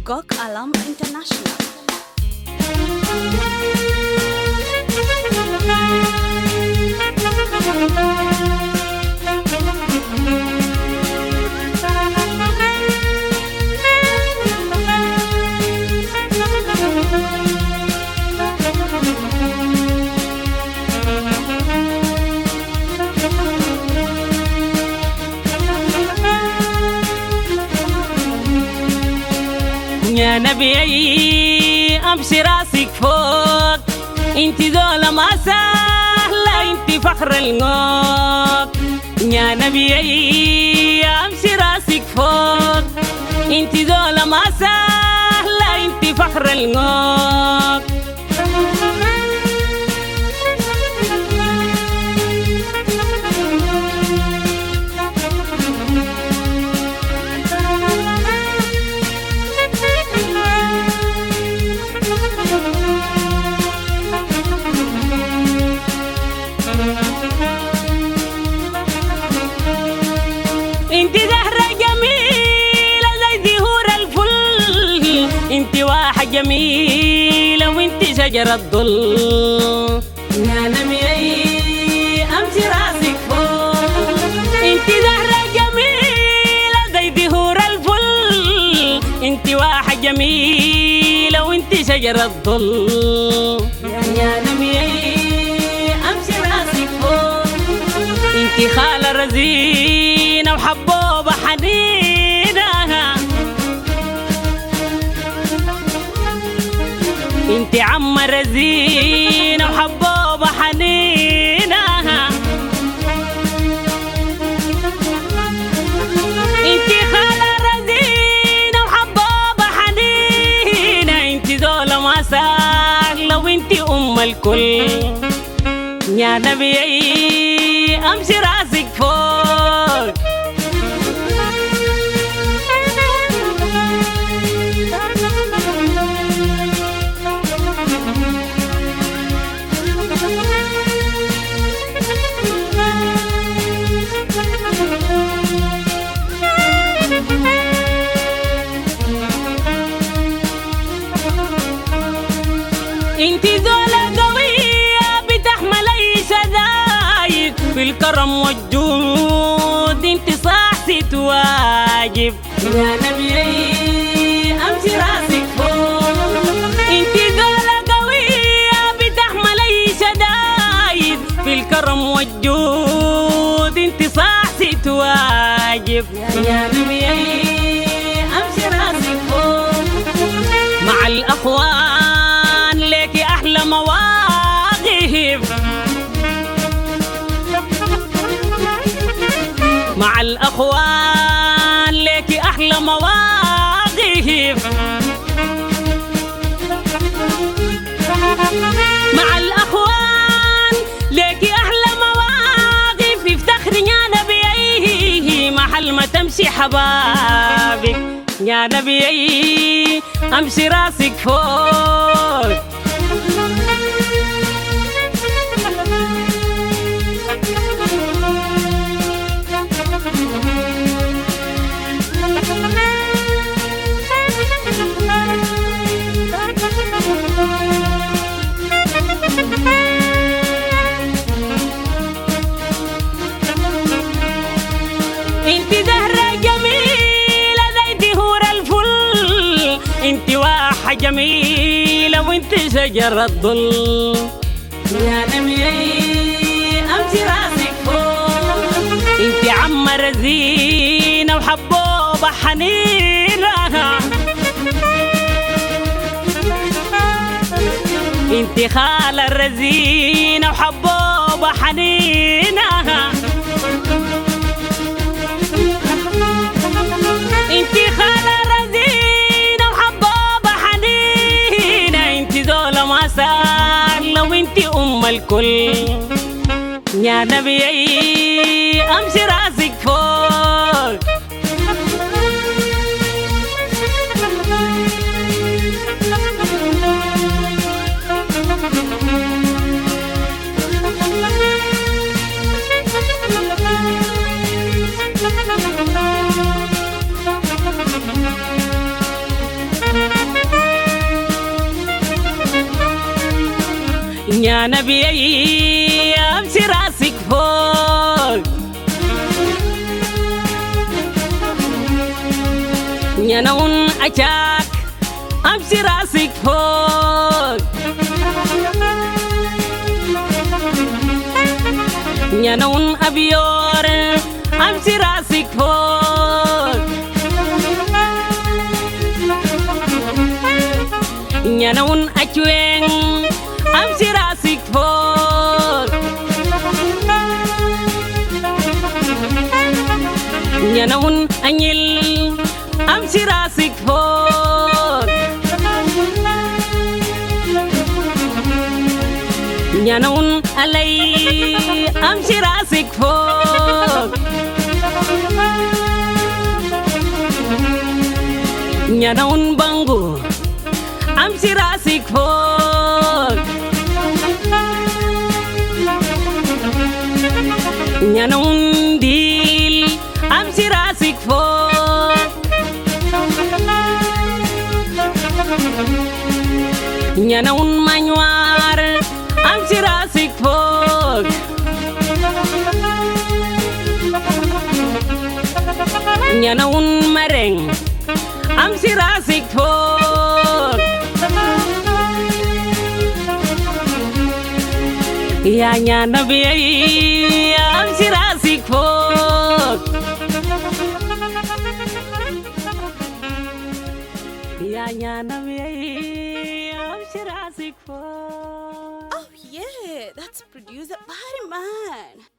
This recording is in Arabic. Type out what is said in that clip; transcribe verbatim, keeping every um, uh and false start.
Gok Alam International. يا نبي امشي راسك فوق، انت دولة ما سهلة، انت فخر الغوق. يا نبي امشي راسك فوق، انت دولة ما سهلة، انت فخر الغوق. انت زهرة جميلة زي زهور الفل، انت واحة جميلة وانت شجرة ظل. يا نبي امشي راسك فوق، انت زهرة جميلة زي زهور الفل، انت واحة جميلة وانت شجرة ظل. يا نبي امشي راسك فوق، انت خالة رزينة وحبوبة حنينة، انت عم رزينة وحبوبة حنينة، انت خالة رزينة وحبوبة حنينة، انت دولة ما سهلة وانت ام الكل. يا نبي امشي راسك فوق، انت دولة قوية بتحمل اي شدايد، في الكرم والجود انت صاحبة واجب. يا نبي امشي راسك فوق، انت دولة قوية بتحمل اي شدايد، في الكرم والجود انت صاحبة واجب. يا نبي امشي راسك فوق، مع الاخوان ليكي احلى مواقف، مع الاخوان ليكي احلى مواقف، مع الاخوان ليكي احلى مواقف. افتخري يا نبي محل ما تمشي حبابك. يا نبي امشي راسك فوق، انت زهرة جميلة زي زهور الفل، انت واحة جميلة وانت شجرة ظل. يا نبي امشي راسك فوق، انت عم رزينة وحبوبة حنينة، انت خالة الرزينة وحبوبة حنينة، انت خالة رزينة وحبوبة حنينة، انت دولة ما سهلة وانت ام الكل. يا نبي امشي راسك فوق، يا نبي أمشي راسك فوق يا نون أشاك أمشي راسك فوق يا نون أبيور أمشي راسك فوق يا نون أشوين أمشي راسك فوق يا نون أنيل أمشي راسك فوق يا نون علي أمشي راسك فوق يا نون بانجو أمشي راسك فوق يا نون ديل أمشي راسك فوق يا نون مانوار أمشي راسك فوق يا نون مرين أمشي راسك فوق يا يا نبي أمشي راسك فوق يا يا نبي أمشي راسك فوق. Oh yeah, that's producer Bariman.